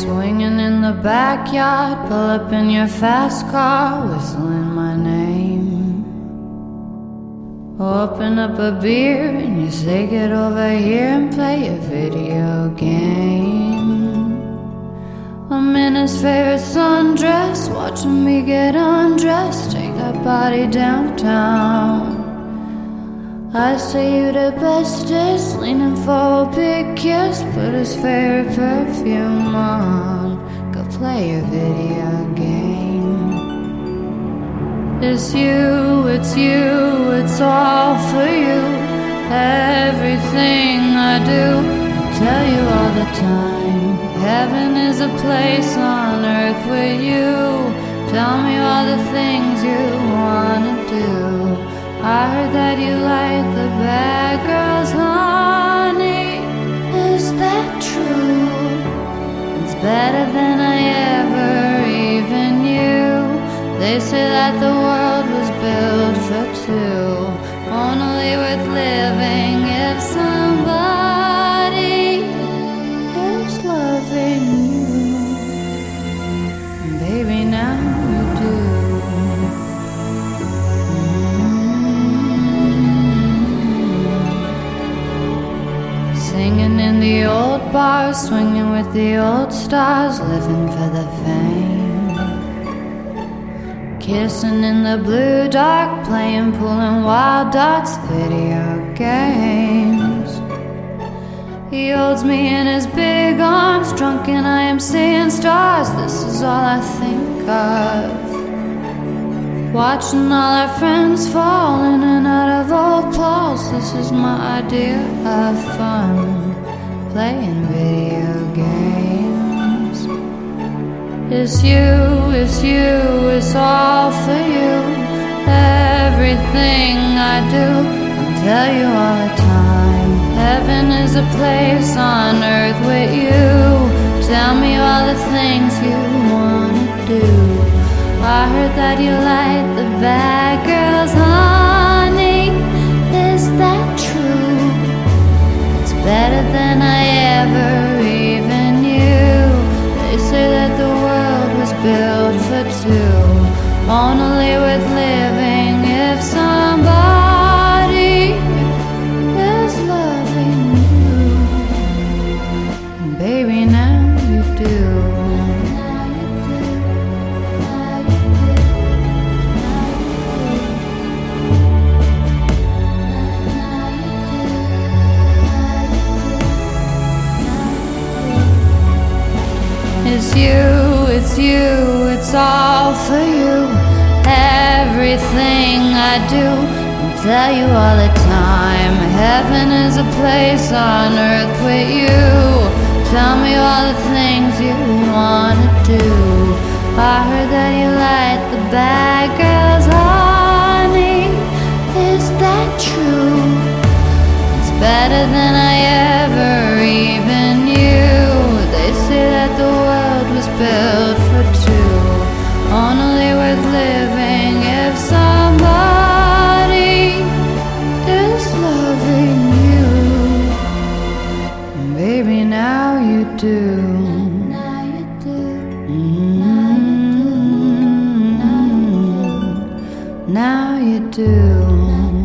Swinging in the backyard, pull up in your fast car, whistling my name. Open up a beer and you say get over here and play a video game. I'm in his favorite sundress, watching me get undressed, take that body downtown. I say you the bestest, leaning for a big kiss, put his favorite perfume on, go play a video game. It's you, it's all for you. Everything I do, I tell you all the time. Heaven is a place on earth with you. Tell me all the things you wanna do. I heard that you like the bad girls, honey. Is that true? It's better than I ever even knew. They say that the world was built for two, only worth living if somebody is loving you. And baby, now you do. Singing in the old bars, swinging with the old stars, living for the fame. Kissing in the blue dark, playing pool and wild darts, video games. He holds me in his big arms, drunk and I am seeing stars. This is all I think of. Watching all our friends fall in and out of old clothes. This is my idea of fun, playing video games. It's you, it's all for you. Everything I do, I'll tell you all the time. Heaven is a place on earth with you. Tell me all the things you wanna do. I heard that you like the bad girls, honey. Is that true? It's better than I ever even knew. They say that the world was built for two, only worth living if somebody is loving you. And baby, now you do. It's you, it's all for you. Everything I do, I tell you all the time. Heaven is a place on earth with you. Tell me all the things you wanna do. I heard that you like the bad girls, honey. Is that true? It's better than I ever even knew. They say that the world was built for two, only worth living if somebody is loving you. And baby, now you do. Now you do. Now you do.